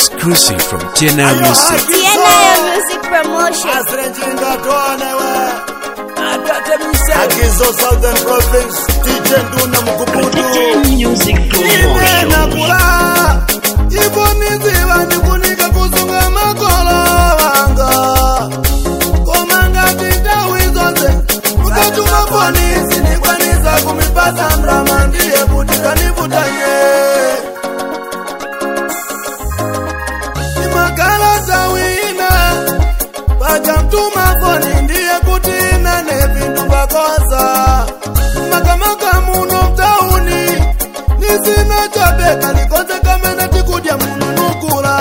Exclusive from TNI Music. TNI Music Promotion. Agizo Southern Province, DJ Nduna Mkubudu. Music Promotion. Iboniziwa nikunika kusunga makolo wanga. Komanga titawi zote. Mukatuma polisi nikwaniza kumipasa mramandie butika nibutanye. Imakala tawina. Bajamtuma foni ndiye kutina nevindu bakosa. Makamaka muno mtauni. Nisina chabeka likonze kamena tikudia muno nukula.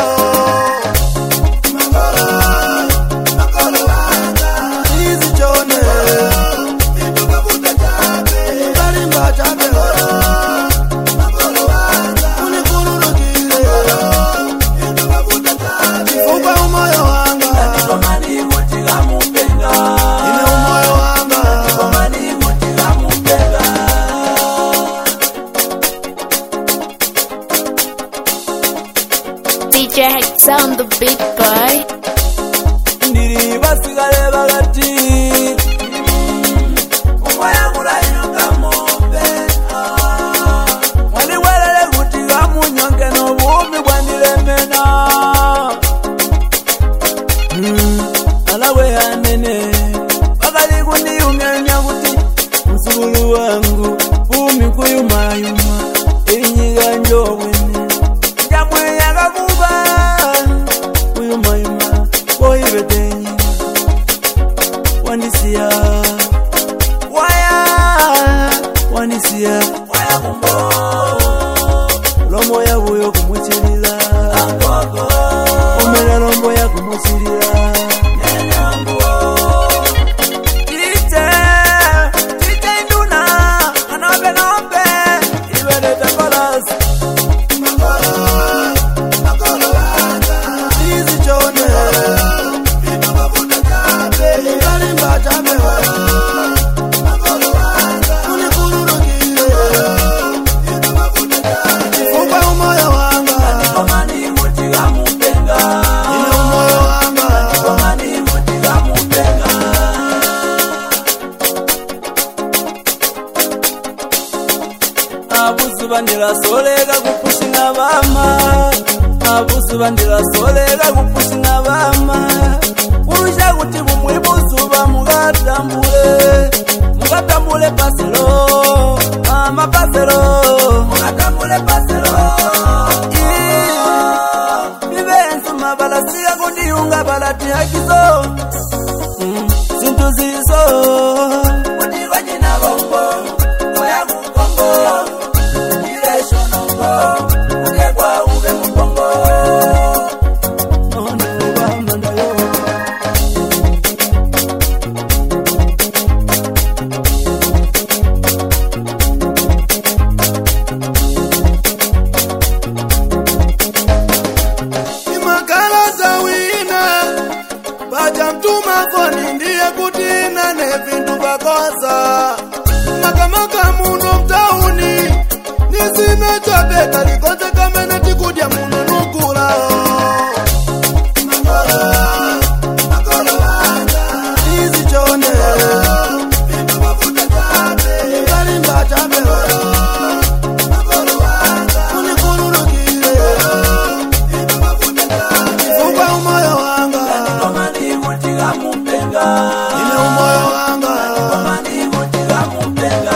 Makolo wanga. Nizi chone. Induka buta chabe. Kalimba chabe. Makolo wanga. Unikururu kile. Induka buta chabe. Fupa umoyo wanga. Komani mutika mupenga. Ine umoyo wanga. Komani mutika mupenga. DJ Hex on the beat, boy. Ndiri basigale bagati. Umoya mulayinuka mombe. Wali welele kutika munyonge no bumi bwandilemena. Alawe anene. Bakali kuniyungenya kuti. Msugulu wangu. Bumi kuyumayuma. Inyiga njowene. Jamwe yagakuba. Kuyumayuma. Boy betenyi. Wanisia. Waya. Wanisia. Waya kumbo. Lomo ya buyo kumuchilila. Angoko. Omela lombo ya kumuchilila. Bandira solega kupushina bama. Abusu bandira solega kupushina bama. Urusha kuti bumwibuzuba mugatambule. Mugatambule paselo. Ama paselo. Mugatambule paselo. Bibenzu mabala siya kundiunga balati hakizo. Sintu zizo. Kudiwa jina bombo. Oya kukombo. Ugekwa ube mupongo. Ono wamandayo. Imakala tawina. Bajamtuma foni ndiye kutina nevindu bakosa. Makamaka muno mtauni. Nisina chabeka likonze kamena tikudia muno nukula. Makolo wanga. Nizi chone. Induka buta chabe. Kalimba chabe. Makolo wanga. Unikururu kile. Induka buta chabe. Fupa umoyo wanga. Komani mutika mupenga. Ine umoyo wanga. Komani mutika mupenga.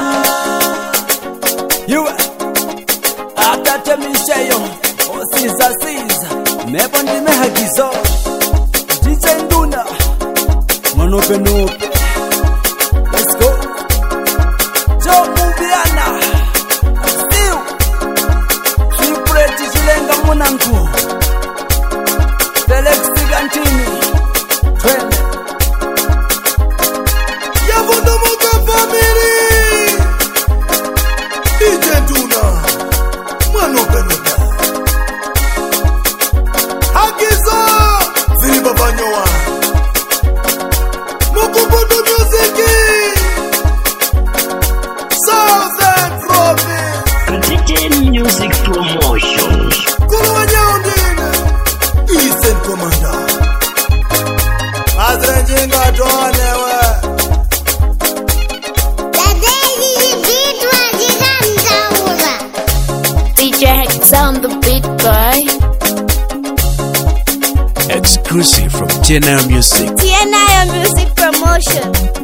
Atate misheyo Osiza Mebo ndime hagizo DJ Nduna Manope nope. Let's go. Joe Mubiana Still Tripleti Zilenga Munanku Felix Gantini Twende Yabundo Muka Family DJ Nduna Manope nope. Agizo Ziliba Banyoa Mukubudu Music Southern Province DJ Music Promotion. Kulu Wanyaundi exclusive from TNL Music. TNL Music Promotion.